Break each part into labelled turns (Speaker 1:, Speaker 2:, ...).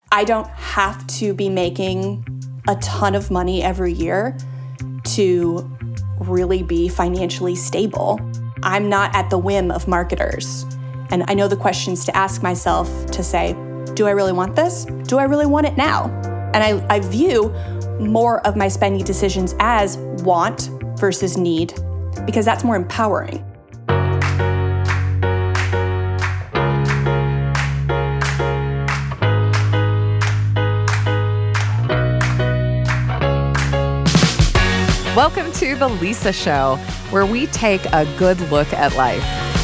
Speaker 1: I don't have to be making a ton of money every year to really be financially stable. I'm not at the whim of marketers. And I know the questions to ask myself to say, do I really want this? Do I really want it now? And I view more of my spending decisions as want versus need, because that's more empowering.
Speaker 2: Welcome to The Lisa Show, where we take a good look at life.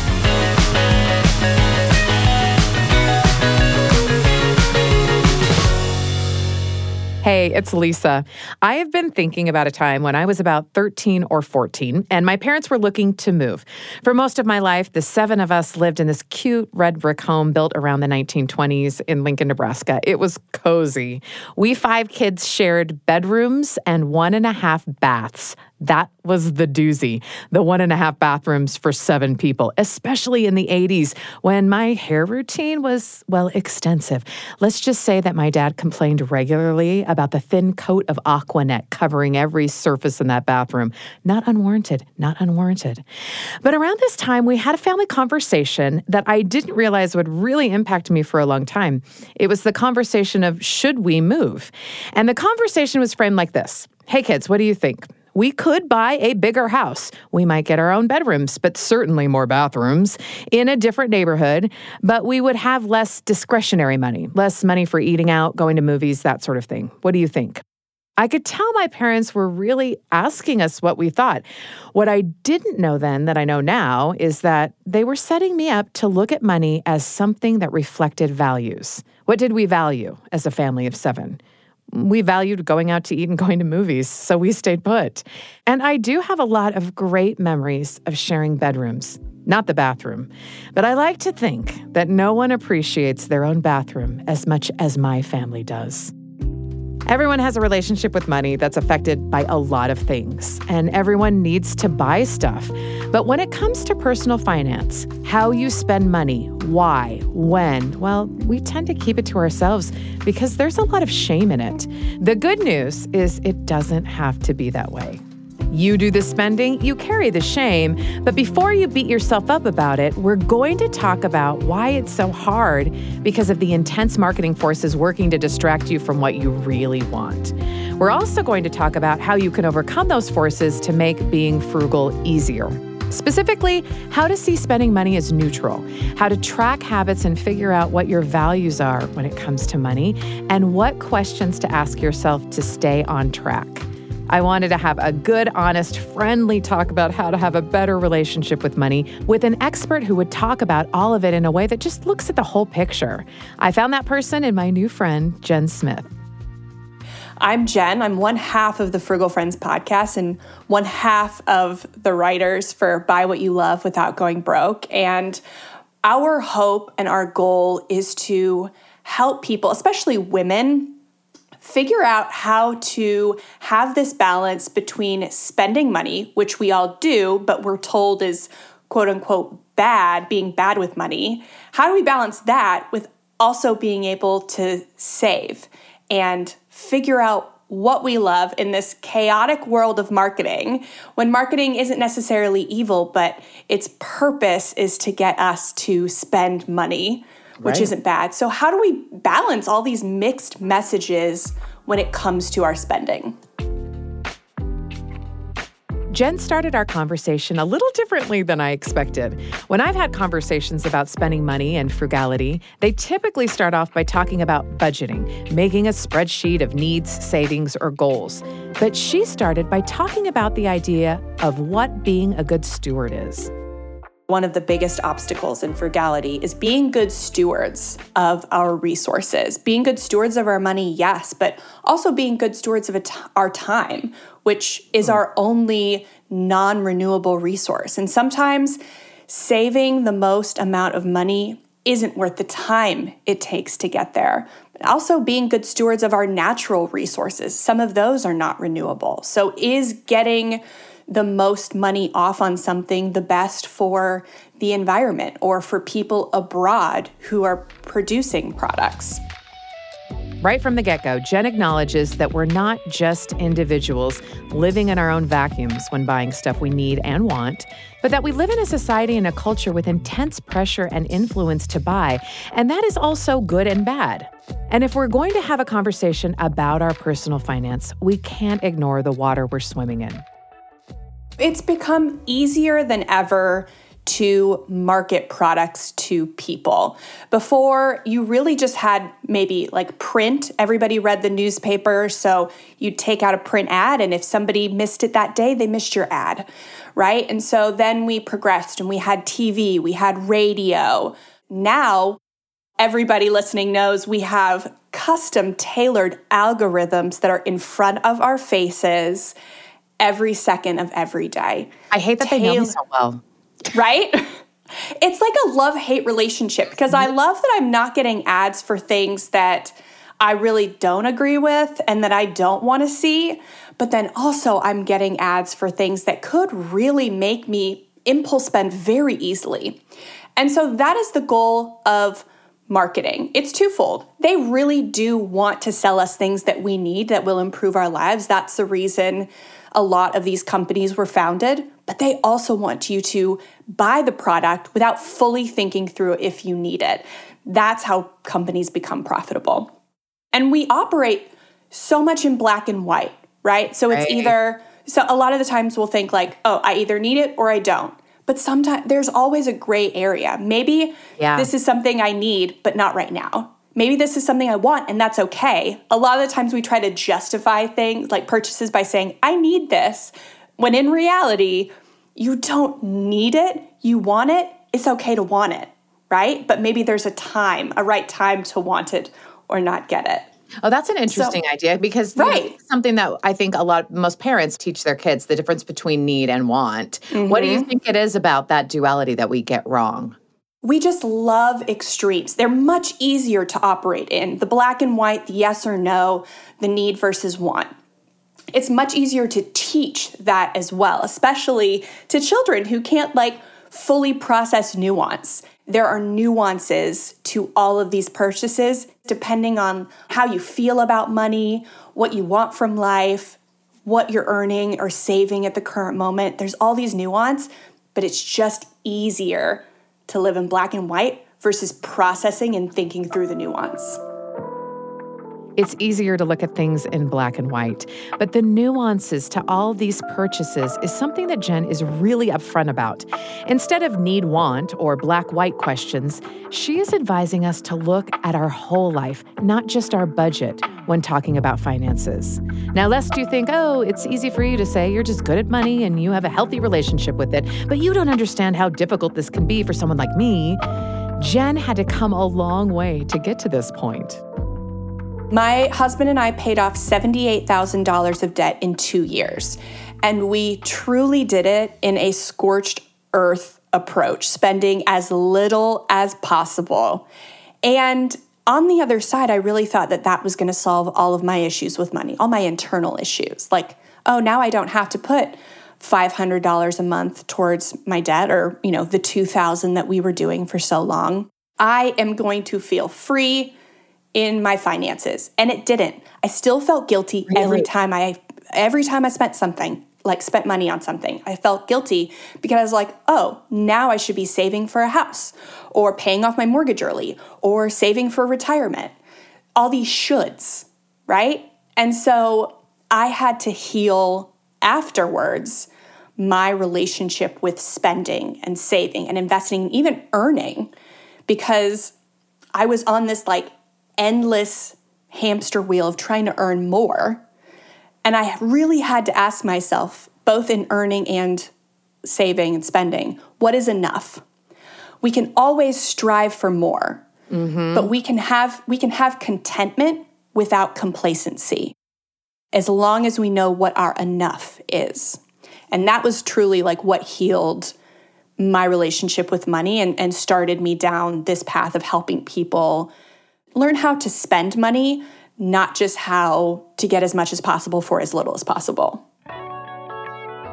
Speaker 2: Hey, it's Lisa. I have been thinking about a time when I was about 13 or 14, and my parents were looking to move. For most of my life, the 7 of us lived in this cute red brick home built around the 1920s in Lincoln, Nebraska. It was cozy. We 5 kids shared bedrooms and 1.5 baths. That was the doozy, the 1.5 bathrooms for 7 people, especially in the 80s when my hair routine was, well, extensive. Let's just say that my dad complained regularly about the thin coat of Aquanet covering every surface in that bathroom. Not unwarranted, not unwarranted. But around this time, we had a family conversation that I didn't realize would really impact me for a long time. It was the conversation of, should we move? And the conversation was framed like this. Hey kids, what do you think? We could buy a bigger house. We might get our own bedrooms, but certainly more bathrooms in a different neighborhood, but we would have less discretionary money, less money for eating out, going to movies, that sort of thing. What do you think? I could tell my parents were really asking us what we thought. What I didn't know then that I know now is that they were setting me up to look at money as something that reflected values. What did we value as a family of 7? We valued going out to eat and going to movies, so we stayed put. And I do have a lot of great memories of sharing bedrooms, not the bathroom. But I like to think that no one appreciates their own bathroom as much as my family does. Everyone has a relationship with money that's affected by a lot of things, and everyone needs to buy stuff. But when it comes to personal finance, how you spend money, why, when, well, we tend to keep it to ourselves because there's a lot of shame in it. The good news is it doesn't have to be that way. You do the spending, you carry the shame, but before you beat yourself up about it, we're going to talk about why it's so hard because of the intense marketing forces working to distract you from what you really want. We're also going to talk about how you can overcome those forces to make being frugal easier. Specifically, how to see spending money as neutral, how to track habits and figure out what your values are when it comes to money, and what questions to ask yourself to stay on track. I wanted to have a good, honest, friendly talk about how to have a better relationship with money with an expert who would talk about all of it in a way that just looks at the whole picture. I found that person in my new friend, Jen Smith.
Speaker 1: I'm Jen. I'm one half of the Frugal Friends podcast and one half of the writers for Buy What You Love Without Going Broke. And our hope and our goal is to help people, especially women, figure out how to have this balance between spending money, which we all do, but we're told is quote unquote bad, being bad with money. How do we balance that with also being able to save and figure out what we love in this chaotic world of marketing, when marketing isn't necessarily evil, but its purpose is to get us to spend money, which isn't bad. So how do we balance all these mixed messages when it comes to our spending?
Speaker 2: Jen started our conversation a little differently than I expected. When I've had conversations about spending money and frugality, they typically start off by talking about budgeting, making a spreadsheet of needs, savings, or goals. But she started by talking about the idea of what being a good steward is.
Speaker 1: One of the biggest obstacles in frugality is being good stewards of our resources. Being good stewards of our money, yes, but also being good stewards of our time, which is our only non-renewable resource. And sometimes saving the most amount of money isn't worth the time it takes to get there. But also being good stewards of our natural resources. Some of those are not renewable. So is getting the most money off on something the best for the environment or for people abroad who are producing products?
Speaker 2: Right from the get-go, Jen acknowledges that we're not just individuals living in our own vacuums when buying stuff we need and want, but that we live in a society and a culture with intense pressure and influence to buy, and that is also good and bad. And if we're going to have a conversation about our personal finance, we can't ignore the water we're swimming in.
Speaker 1: It's become easier than ever to market products to people. Before, you really just had maybe like print. Everybody read the newspaper, so you'd take out a print ad, and if somebody missed it that day, they missed your ad, right? And so then we progressed and we had TV, we had radio. Now, everybody listening knows we have custom tailored algorithms that are in front of our faces every second of every day.
Speaker 2: I hate that they know me so well.
Speaker 1: Right? It's like a love-hate relationship because I love that I'm not getting ads for things that I really don't agree with and that I don't want to see. But then also I'm getting ads for things that could really make me impulse spend very easily. And so that is the goal of marketing. It's twofold. They really do want to sell us things that we need that will improve our lives. That's the reason a lot of these companies were founded, but they also want you to buy the product without fully thinking through if you need it. That's how companies become profitable. And we operate so much in black and white, right? So it's either, so a lot of the times we'll think like, oh, I either need it or I don't. But sometimes there's always a gray area. Maybe this is something I need, but not right now. Maybe this is something I want, and that's okay. A lot of the times we try to justify things like purchases by saying, I need this, when in reality, you don't need it, you want it, it's okay to want it, right? But maybe there's a right time to want it or not get it.
Speaker 2: Oh, that's an interesting idea because it's something that I think most parents teach their kids, the difference between need and want. Mm-hmm. What do you think it is about that duality that we get wrong?
Speaker 1: We just love extremes. They're much easier to operate in. The black and white, the yes or no, the need versus want. It's much easier to teach that as well, especially to children who can't fully process nuance. There are nuances to all of these purchases depending on how you feel about money, what you want from life, what you're earning or saving at the current moment. There's all these nuance, but it's just easier to live in black and white versus processing and thinking through the nuance.
Speaker 2: It's easier to look at things in black and white, but the nuances to all these purchases is something that Jen is really upfront about. Instead of need-want or black-white questions, she is advising us to look at our whole life, not just our budget, when talking about finances. Now, lest you think, oh, it's easy for you to say you're just good at money and you have a healthy relationship with it, but you don't understand how difficult this can be for someone like me, Jen had to come a long way to get to this point.
Speaker 1: My husband and I paid off $78,000 of debt in 2 years, and we truly did it in a scorched earth approach, spending as little as possible. And on the other side, I really thought that that was going to solve all of my issues with money, all my internal issues. Like, oh, now I don't have to put $500 a month towards my debt or, the $2,000 that we were doing for so long. I am going to feel free in my finances. And it didn't. I still felt guilty every time I spent money on something. I felt guilty because I was like, oh, now I should be saving for a house or paying off my mortgage early or saving for retirement. All these shoulds, right? And so I had to heal afterwards my relationship with spending and saving and investing and even earning, because I was on this endless hamster wheel of trying to earn more. And I really had to ask myself, both in earning and saving and spending, what is enough? We can always strive for more, but we can have contentment without complacency, as long as we know what our enough is. And that was truly what healed my relationship with money and started me down this path of helping people learn how to spend money, not just how to get as much as possible for as little as possible.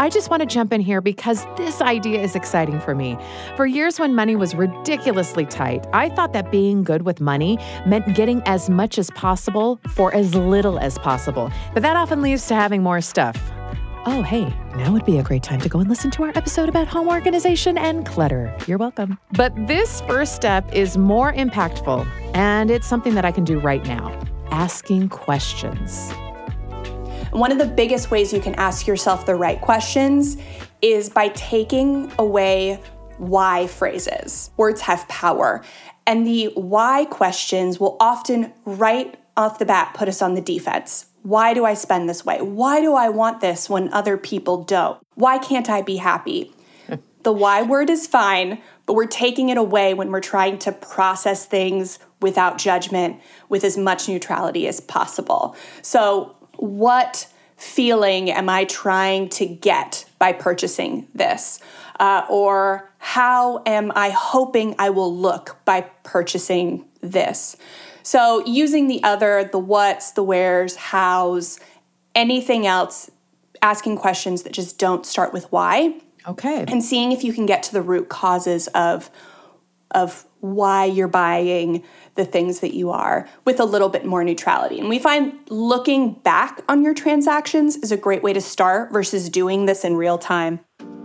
Speaker 2: I just want to jump in here because this idea is exciting for me. For years when money was ridiculously tight, I thought that being good with money meant getting as much as possible for as little as possible. But that often leads to having more stuff. Oh, hey, now would be a great time to go and listen to our episode about home organization and clutter. You're welcome. But this first step is more impactful, and it's something that I can do right now. Asking questions.
Speaker 1: One of the biggest ways you can ask yourself the right questions is by taking away why phrases. Words have power, and the why questions will often right off the bat put us on the defense. Why do I spend this way? Why do I want this when other people don't? Why can't I be happy? The why word is fine, but we're taking it away when we're trying to process things without judgment, with as much neutrality as possible. So what feeling am I trying to get by purchasing this? Or how am I hoping I will look by purchasing this? So using the whats, the wheres, hows, anything else, asking questions that just don't start with why.
Speaker 2: Okay.
Speaker 1: And seeing if you can get to the root causes of why you're buying the things that you are with a little bit more neutrality. And we find looking back on your transactions is a great way to start versus doing this in real time.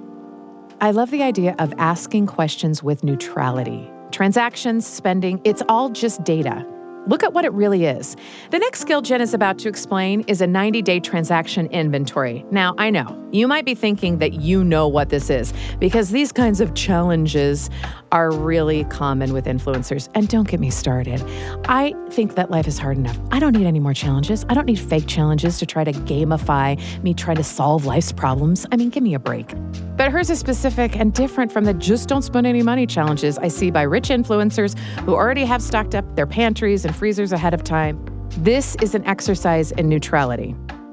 Speaker 2: I love the idea of asking questions with neutrality. Transactions, spending, it's all just data. Look at what it really is. The next skill Jen is about to explain is a 90-day transaction inventory. Now, I know, you might be thinking that you know what this is because these kinds of challenges are really common with influencers. And don't get me started. I think that life is hard enough. I don't need any more challenges. I don't need fake challenges to try to gamify me trying to solve life's problems. I mean, give me a break. But hers is specific and different from the just don't spend any money challenges I see by rich influencers who already have stocked up their pantries and freezers ahead of time. This is an exercise in neutrality.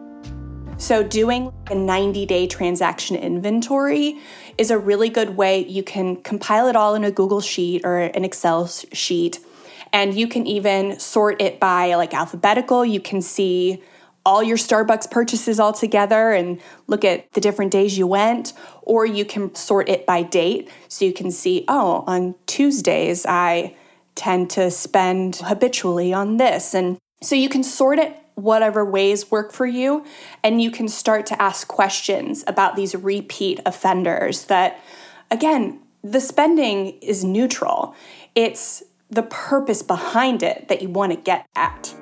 Speaker 1: So doing a 90-day transaction inventory is a really good way. You can compile it all in a Google sheet or an Excel sheet, and you can even sort it by like alphabetical. You can see all your Starbucks purchases all together and look at the different days you went, or you can sort it by date. So you can see, oh, on Tuesdays, I tend to spend habitually on this. And so you can sort it whatever ways work for you, and you can start to ask questions about these repeat offenders that, again, the spending is neutral. It's the purpose behind it that you want to get at.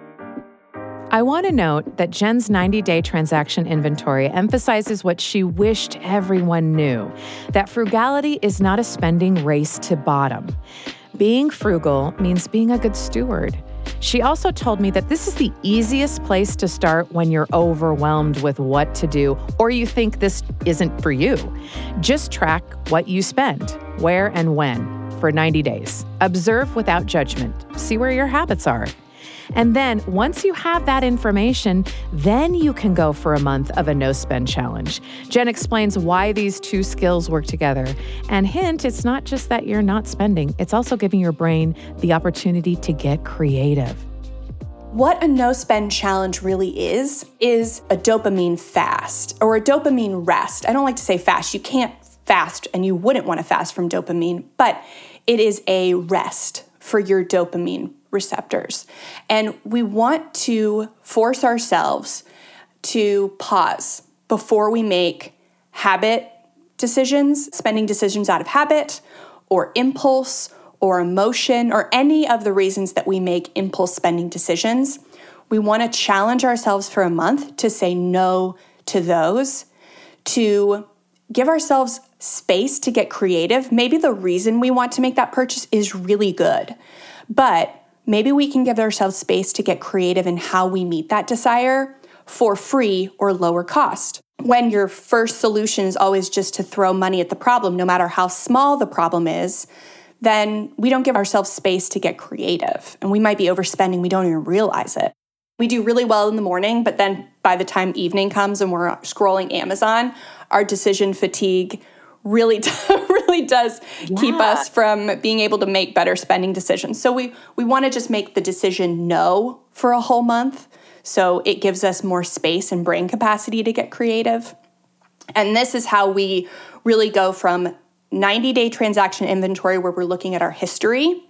Speaker 2: I want to note that Jen's 90-day transaction inventory emphasizes what she wished everyone knew, that frugality is not a spending race to bottom. Being frugal means being a good steward. She also told me that this is the easiest place to start when you're overwhelmed with what to do or you think this isn't for you. Just track what you spend, where and when, for 90 days. Observe without judgment. See where your habits are. And then once you have that information, then you can go for a month of a no-spend challenge. Jen explains why these two skills work together. And hint, it's not just that you're not spending, it's also giving your brain the opportunity to get creative.
Speaker 1: What a no-spend challenge really is a dopamine fast or a dopamine rest. I don't like to say fast. You can't fast and you wouldn't want to fast from dopamine, but it is a rest for your dopamine receptors. And we want to force ourselves to pause before we make habit decisions, spending decisions out of habit or impulse or emotion or any of the reasons that we make impulse spending decisions. We want to challenge ourselves for a month to say no to those, to give ourselves space to get creative. Maybe the reason we want to make that purchase is really good, but maybe we can give ourselves space to get creative in how we meet that desire for free or lower cost. When your first solution is always just to throw money at the problem, no matter how small the problem is, then we don't give ourselves space to get creative. And we might be overspending, we don't even realize it. We do really well in the morning, but then by the time evening comes and we're scrolling Amazon, our decision fatigue really does keep us from being able to make better spending decisions. So we want to just make the decision no for a whole month, so it gives us more space and brain capacity to get creative. And this is how we really go from 90-day transaction inventory, where we're looking at our history,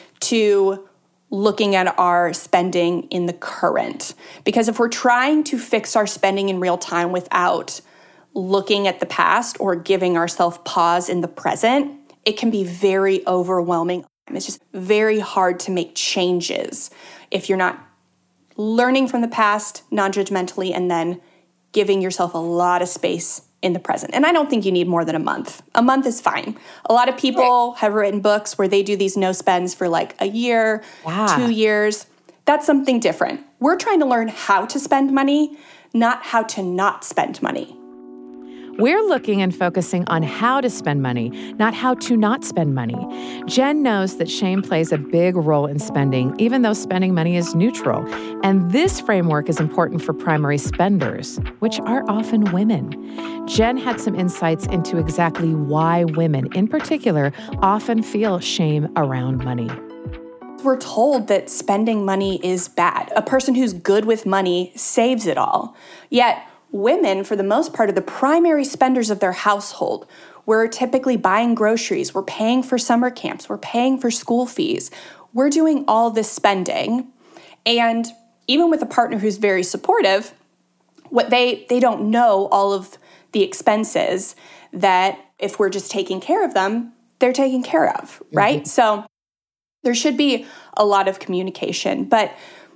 Speaker 1: to looking at our spending in the current. Because if we're trying to fix our spending in real time without looking at the past or giving ourselves pause in the present, it can be very overwhelming. It's just very hard to make changes if you're not learning from the past non-judgmentally and then giving yourself a lot of space in the present. And I don't think you need more than a month. A month is fine. A lot of people have written books where they do these no spends for like a year, 2 years. That's something different. We're trying to learn how to spend money, not how to not spend money.
Speaker 2: We're looking and focusing on how to spend money, not how to not spend money. Jen knows that shame plays a big role in spending, even though spending money is neutral. And this framework is important for primary spenders, which are often women. Jen had some insights into exactly why women, in particular, often feel shame around money.
Speaker 1: We're told that spending money is bad. A person who's good with money saves it all. Yet, women, for the most part, are the primary spenders of their household. We're typically buying groceries. We're paying for summer camps. We're paying for school fees. We're doing all this spending. And even with a partner who's very supportive, what they don't know all of the expenses that if we're just taking care of them, they're taken care of, right? So there should be a lot of communication. But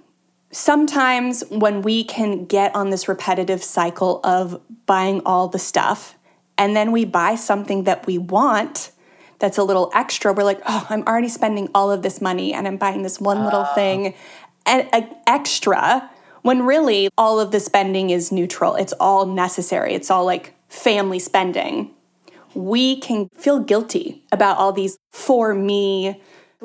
Speaker 1: sometimes when we can get on this repetitive cycle of buying all the stuff and then we buy something that we want that's a little extra, we're like, oh, I'm already spending all of this money and I'm buying this one little thing and extra, when really all of the spending is neutral. It's all necessary. It's all like family spending. We can feel guilty about all these for me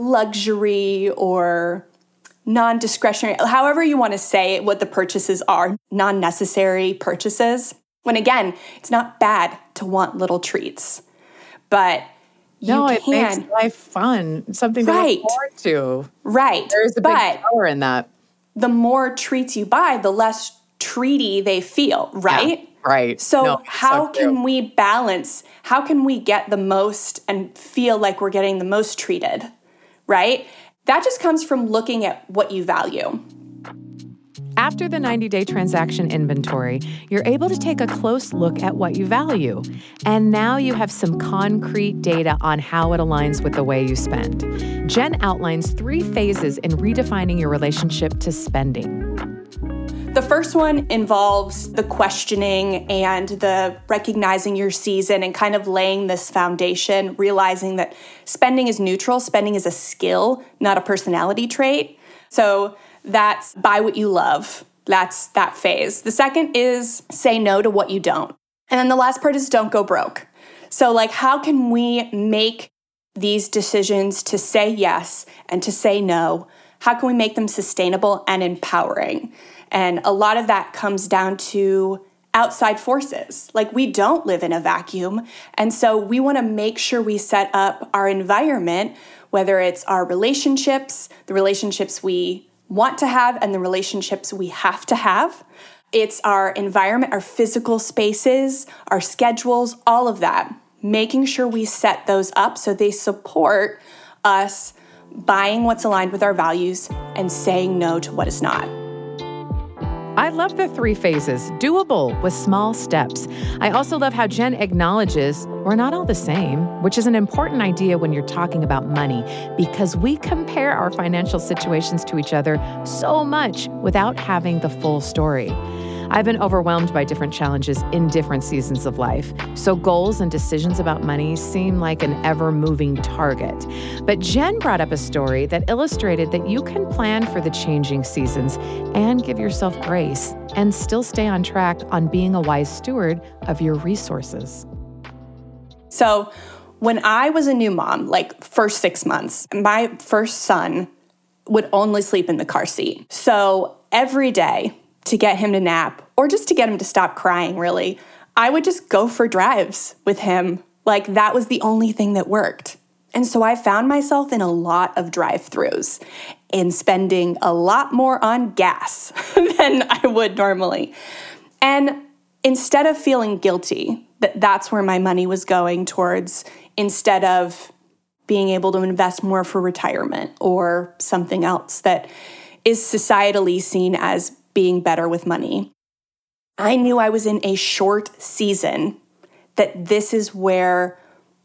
Speaker 1: luxury or non-discretionary, however you want to say what the purchases are, non-necessary purchases. When again, it's not bad to want little treats, but
Speaker 2: it makes life fun, something to look forward to.
Speaker 1: Right.
Speaker 2: There's a big power in that.
Speaker 1: The more treats you buy, the less treaty they feel, right?
Speaker 2: Yeah, right.
Speaker 1: So how can we balance, how can we get the most and feel like we're getting the most treated, right? That just comes from looking at what you value.
Speaker 2: After the 90-day transaction inventory, you're able to take a close look at what you value. And now you have some concrete data on how it aligns with the way you spend. Jen outlines 3 phases in redefining your relationship to spending.
Speaker 1: The first one involves the questioning and the recognizing your season and kind of laying this foundation, realizing that spending is neutral. Spending is a skill, not a personality trait. So that's buy what you love. That's that phase. The second is say no to what you don't. And then the last part is don't go broke. So like, how can we make these decisions to say yes and to say no? How can we make them sustainable and empowering? And a lot of that comes down to outside forces. Like, we don't live in a vacuum. And so we want to make sure we set up our environment, whether it's our relationships, the relationships we want to have, and the relationships we have to have. It's our environment, our physical spaces, our schedules, all of that. Making sure we set those up so they support us buying what's aligned with our values and saying no to what is not.
Speaker 2: I love the 3 phases, doable with small steps. I also love how Jen acknowledges we're not all the same, which is an important idea when you're talking about money, because we compare our financial situations to each other so much without having the full story. I've been overwhelmed by different challenges in different seasons of life, so goals and decisions about money seem like an ever-moving target. But Jen brought up a story that illustrated that you can plan for the changing seasons and give yourself grace and still stay on track on being a wise steward of your resources.
Speaker 1: So when I was a new mom, like first 6 months, my first son would only sleep in the car seat. So every day, to get him to nap, or just to get him to stop crying, really, I would just go for drives with him. Like, that was the only thing that worked. And so I found myself in a lot of drive-thrus and spending a lot more on gas than I would normally. And instead of feeling guilty that that's where my money was going towards, instead of being able to invest more for retirement or something else that is societally seen as being better with money. I knew I was in a short season, that this is where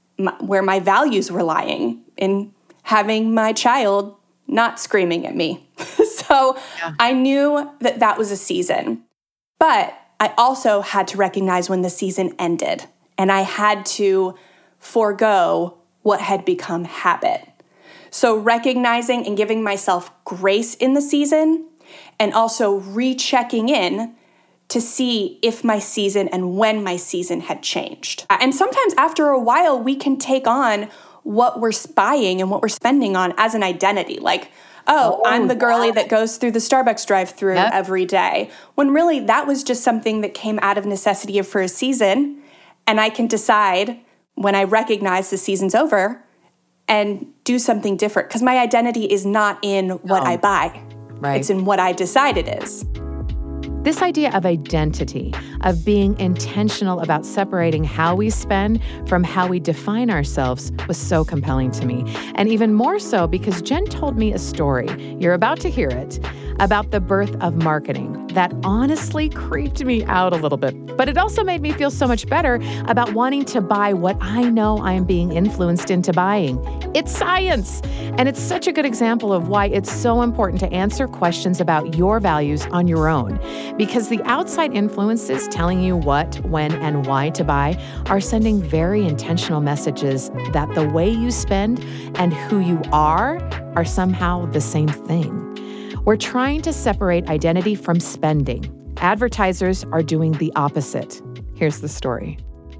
Speaker 1: my values were lying, in having my child not screaming at me. So I knew that that was a season. But I also had to recognize when the season ended, and I had to forego what had become habit. So recognizing and giving myself grace in the season, and also rechecking in to see if my season and when my season had changed. And sometimes after a while, we can take on what we're buying and what we're spending on as an identity. Like, I'm the girly that goes through the Starbucks drive-thru every day. When really that was just something that came out of necessity for a season. And I can decide when I recognize the season's over and do something different. Because my identity is not in what I buy. Right. It's in what I decide it is.
Speaker 2: This idea of identity, of being intentional about separating how we spend from how we define ourselves, was so compelling to me. And even more so because Jen told me a story, you're about to hear it, about the birth of marketing that honestly creeped me out a little bit. But it also made me feel so much better about wanting to buy what I know I am being influenced into buying. It's science. And it's such a good example of why it's so important to answer questions about your values on your own. Because the outside influences telling you what, when, and why to buy are sending very intentional messages that the way you spend and who you are somehow the same thing. We're trying to separate identity from spending. Advertisers are doing the opposite. Here's the story.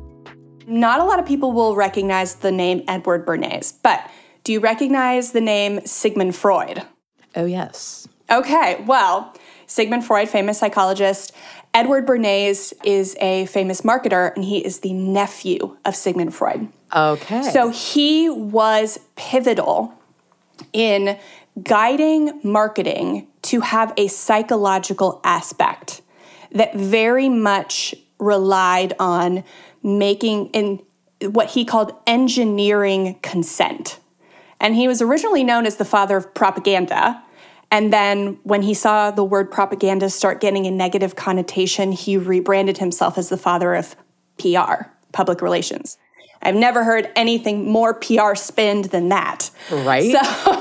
Speaker 1: Not a lot of people will recognize the name Edward Bernays, but do you recognize the name Sigmund Freud?
Speaker 2: Oh, yes.
Speaker 1: Okay, well, Sigmund Freud, famous psychologist. Edward Bernays is a famous marketer, and he is the nephew of Sigmund Freud.
Speaker 2: Okay.
Speaker 1: So he was pivotal in guiding marketing to have a psychological aspect that very much relied on making in what he called engineering consent. And he was originally known as the father of propaganda. And then when he saw the word propaganda start getting a negative connotation, he rebranded himself as the father of PR, public relations. I've never heard anything more PR spinned than that.
Speaker 2: Right.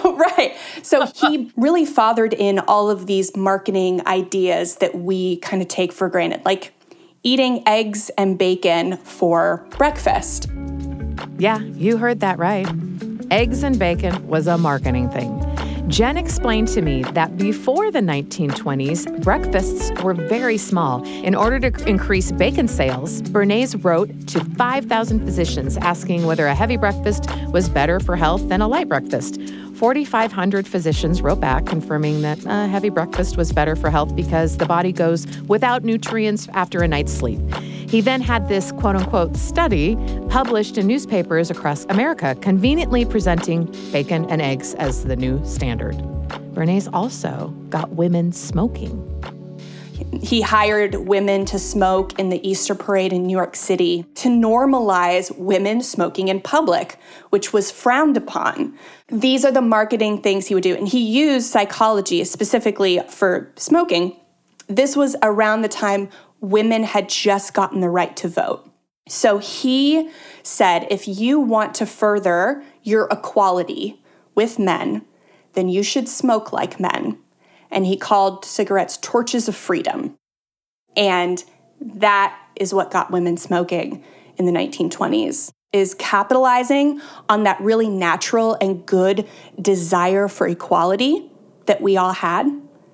Speaker 1: So he really fathered in all of these marketing ideas that we kind of take for granted, like eating eggs and bacon for breakfast.
Speaker 2: Yeah, you heard that right. Eggs and bacon was a marketing thing. Jen explained to me that before the 1920s, breakfasts were very small. In order to increase bacon sales, Bernays wrote to 5,000 physicians asking whether a heavy breakfast was better for health than a light breakfast. 4,500 physicians wrote back confirming that a heavy breakfast was better for health because the body goes without nutrients after a night's sleep. He then had this quote-unquote study published in newspapers across America, conveniently presenting bacon and eggs as the new standard. Bernays also got women smoking.
Speaker 1: He hired women to smoke in the Easter Parade in New York City to normalize women smoking in public, which was frowned upon. These are the marketing things he would do. And he used psychology specifically for smoking. This was around the time women had just gotten the right to vote. So he said, if you want to further your equality with men, then you should smoke like men. And he called cigarettes torches of freedom. And that is what got women smoking in the 1920s, is capitalizing on that really natural and good desire for equality that we all had,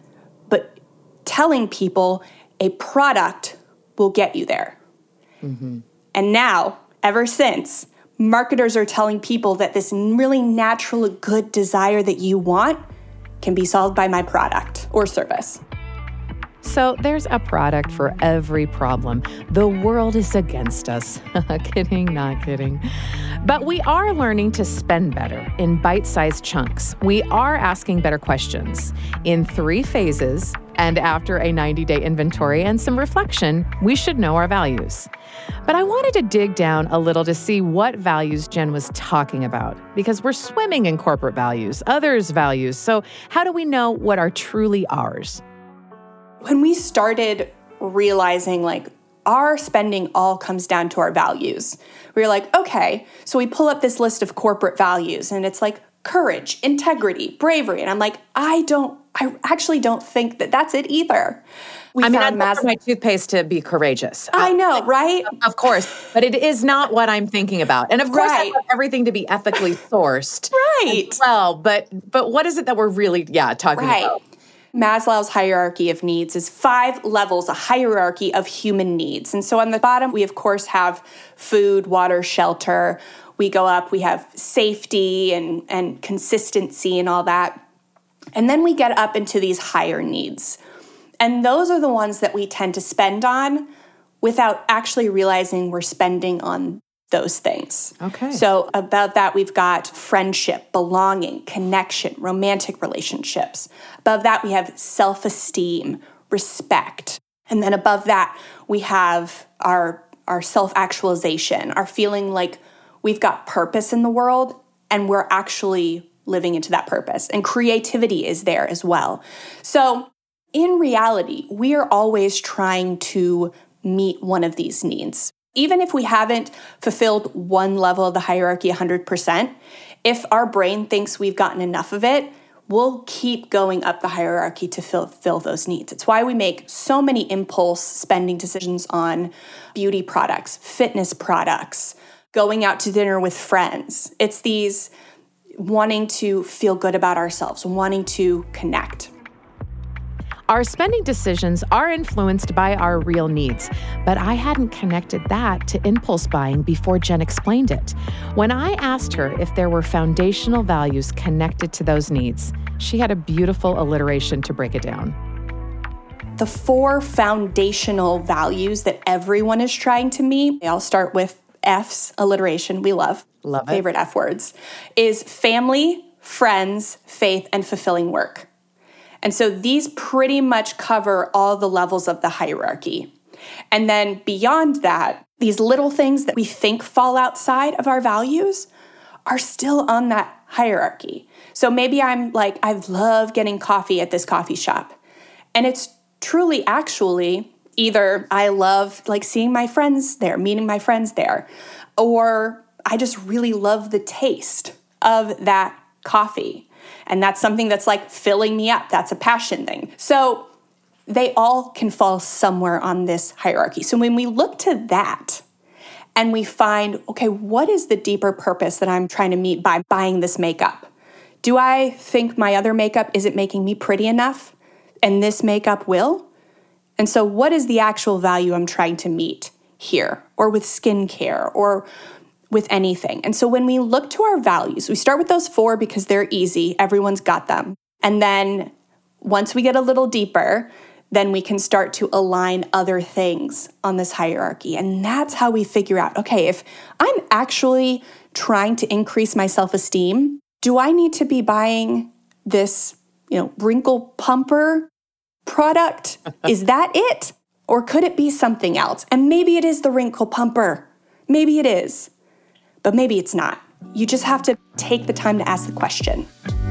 Speaker 1: but telling people a product will get you there. Mm-hmm. And now, ever since, marketers are telling people that this really natural, good desire that you want can be solved by my product or service.
Speaker 2: So there's a product for every problem. The world is against us. Kidding, not kidding. But we are learning to spend better in bite-sized chunks. We are asking better questions. In 3 phases, And after a 90-day inventory and some reflection, we should know our values. But I wanted to dig down a little to see what values Jen was talking about, because we're swimming in corporate values, others' values. So how do we know what are truly ours?
Speaker 1: When we started realizing our spending all comes down to our values, we were like, okay, so we pull up this list of corporate values and it's like courage, integrity, bravery. And I'm like, I actually don't think that that's it either.
Speaker 2: I'd love for my toothpaste to be courageous.
Speaker 1: I know, right?
Speaker 2: Of course, but it is not what I'm thinking about. And of course,
Speaker 1: Right.
Speaker 2: I want everything to be ethically sourced.
Speaker 1: Right.
Speaker 2: as well, but what is it that we're really, talking
Speaker 1: Right.
Speaker 2: about?
Speaker 1: Maslow's hierarchy of needs is 5 levels, a hierarchy of human needs. And so on the bottom, we of course have food, water, shelter. We go up, we have safety and consistency and all that. And then we get up into these higher needs. And those are the ones that we tend to spend on without actually realizing we're spending on those things.
Speaker 2: Okay.
Speaker 1: So above that, we've got friendship, belonging, connection, romantic relationships. Above that, we have self-esteem, respect. And then above that, we have our self-actualization, our feeling like we've got purpose in the world and we're actually living into that purpose. And creativity is there as well. So in reality, we are always trying to meet one of these needs. Even if we haven't fulfilled one level of the hierarchy 100%, if our brain thinks we've gotten enough of it, we'll keep going up the hierarchy to fulfill those needs. It's why we make so many impulse spending decisions on beauty products, fitness products, going out to dinner with friends. It's these wanting to feel good about ourselves, wanting to connect.
Speaker 2: Our spending decisions are influenced by our real needs, but I hadn't connected that to impulse buying before Jen explained it. When I asked her if there were foundational values connected to those needs, she had a beautiful alliteration to break it down.
Speaker 1: The 4 foundational values that everyone is trying to meet, they all start with F's, alliteration, we love.
Speaker 2: Love it.
Speaker 1: Favorite F words, is family, friends, faith, and fulfilling work. And so these pretty much cover all the levels of the hierarchy. And then beyond that, these little things that we think fall outside of our values are still on that hierarchy. So maybe I'm like, I love getting coffee at this coffee shop. And it's truly actually either I love seeing my friends there, meeting my friends there, or I just really love the taste of that coffee. And that's something that's filling me up. That's a passion thing. So they all can fall somewhere on this hierarchy. So when we look to that and we find, okay, what is the deeper purpose that I'm trying to meet by buying this makeup? Do I think my other makeup isn't making me pretty enough and this makeup will? And so what is the actual value I'm trying to meet here or with skincare or with anything? And so when we look to our values, we start with those 4 because they're easy. Everyone's got them. And then once we get a little deeper, then we can start to align other things on this hierarchy. And that's how we figure out, okay, if I'm actually trying to increase my self-esteem, do I need to be buying this, wrinkle pumper product? Is that it? Or could it be something else? And maybe it is the wrinkle pumper. Maybe it is. But maybe it's not. You just have to take the time to ask the question.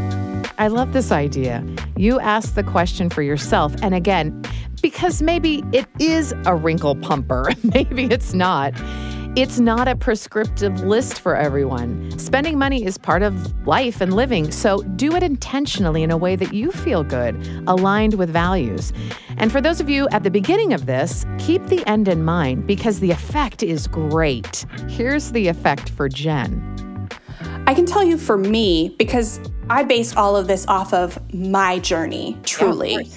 Speaker 2: I love this idea. You ask the question for yourself. And again, because maybe it is a wrinkle pumper, maybe it's not. It's not a prescriptive list for everyone. Spending money is part of life and living, so do it intentionally in a way that you feel good, aligned with values. And for those of you at the beginning of this, keep the end in mind because the effect is great. Here's the effect for Jen.
Speaker 1: I can tell you for me, because I based all of this off of my journey, truly.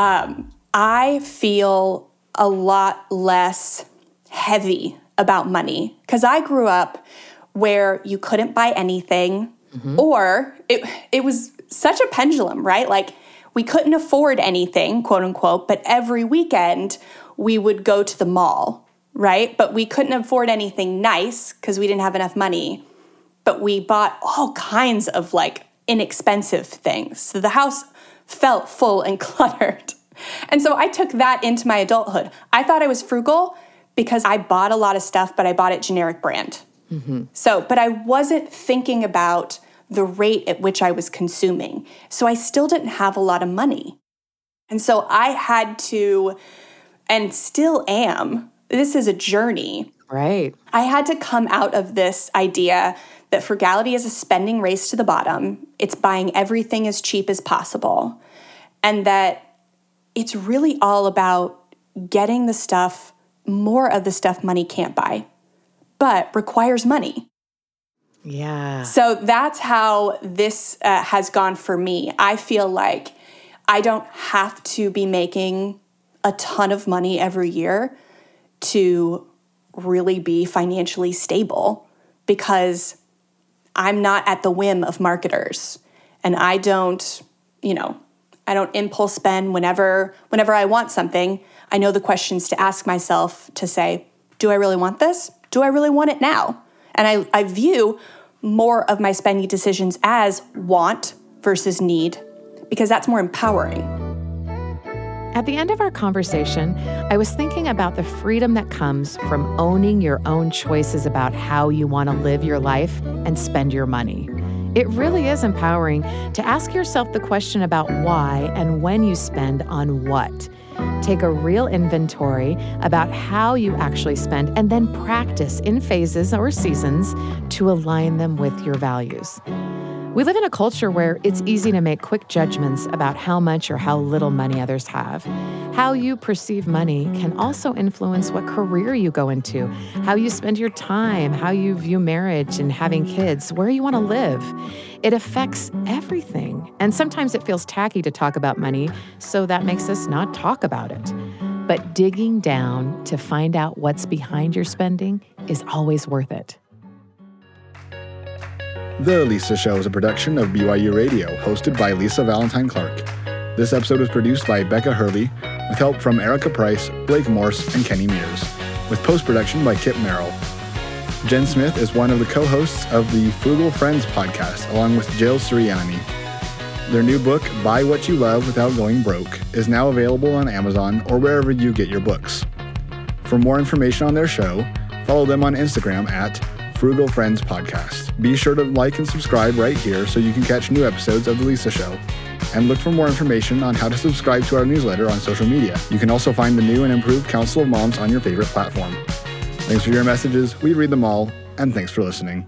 Speaker 1: I feel a lot less heavy about money because I grew up where you couldn't buy anything or it was such a pendulum, right? We couldn't afford anything, quote unquote, but every weekend we would go to the mall, right? But we couldn't afford anything nice because we didn't have enough money, but we bought all kinds of inexpensive things. So the house felt full and cluttered. And so I took that into my adulthood. I thought I was frugal because I bought a lot of stuff, but I bought it generic brand. But I wasn't thinking about the rate at which I was consuming. So I still didn't have a lot of money. And so I had to, and still am, this is a journey.
Speaker 2: Right.
Speaker 1: I had to come out of this idea that frugality is a spending race to the bottom. It's buying everything as cheap as possible. And that it's really all about getting the stuff, more of the stuff money can't buy, but requires money.
Speaker 2: Yeah.
Speaker 1: So that's how this has gone for me. I feel like I don't have to be making a ton of money every year to really be financially stable, because I'm not at the whim of marketers, and I don't impulse spend whenever I want something. I know the questions to ask myself to say, do I really want this? Do I really want it now? And I view more of my spending decisions as want versus need, because that's more empowering.
Speaker 2: At the end of our conversation, I was thinking about the freedom that comes from owning your own choices about how you want to live your life and spend your money. It really is empowering to ask yourself the question about why and when you spend on what. Take a real inventory about how you actually spend, and then practice in phases or seasons to align them with your values. We live in a culture where it's easy to make quick judgments about how much or how little money others have. How you perceive money can also influence what career you go into, how you spend your time, how you view marriage and having kids, where you want to live. It affects everything. And sometimes it feels tacky to talk about money, so that makes us not talk about it. But digging down to find out what's behind your spending is always worth it.
Speaker 3: The Lisa Show is a production of BYU Radio, hosted by Lisa Valentine Clark. This episode was produced by Becca Hurley, with help from Erica Price, Blake Morse, and Kenny Mears, with post-production by Kip Merrill. Jen Smith is one of the co-hosts of the Frugal Friends podcast, along with Jill Suriani. Their new book, Buy What You Love Without Going Broke, is now available on Amazon or wherever you get your books. For more information on their show, follow them on Instagram at Frugal Friends Podcast. Be sure to like and subscribe right here so you can catch new episodes of The Lisa Show. And look for more information on how to subscribe to our newsletter on social media. You can also find the new and improved Council of Moms on your favorite platform. Thanks for your messages. We read them all, and thanks for listening.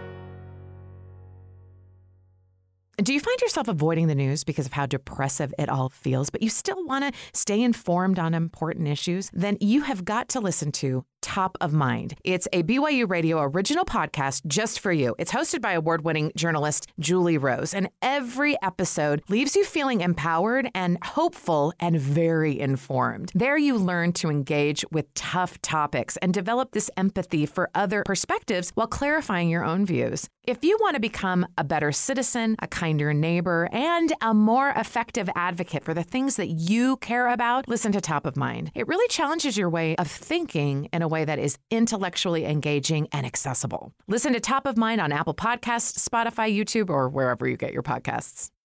Speaker 2: Do you find yourself avoiding the news because of how depressive it all feels, but you still want to stay informed on important issues? Then you have got to listen to Top of Mind. It's a BYU Radio original podcast just for you. It's hosted by award-winning journalist Julie Rose, and every episode leaves you feeling empowered and hopeful and very informed. There you learn to engage with tough topics and develop this empathy for other perspectives while clarifying your own views. If you want to become a better citizen, a kinder neighbor, and a more effective advocate for the things that you care about, listen to Top of Mind. It really challenges your way of thinking in a way that is intellectually engaging and accessible. Listen to Top of Mind on Apple Podcasts, Spotify, YouTube, or wherever you get your podcasts.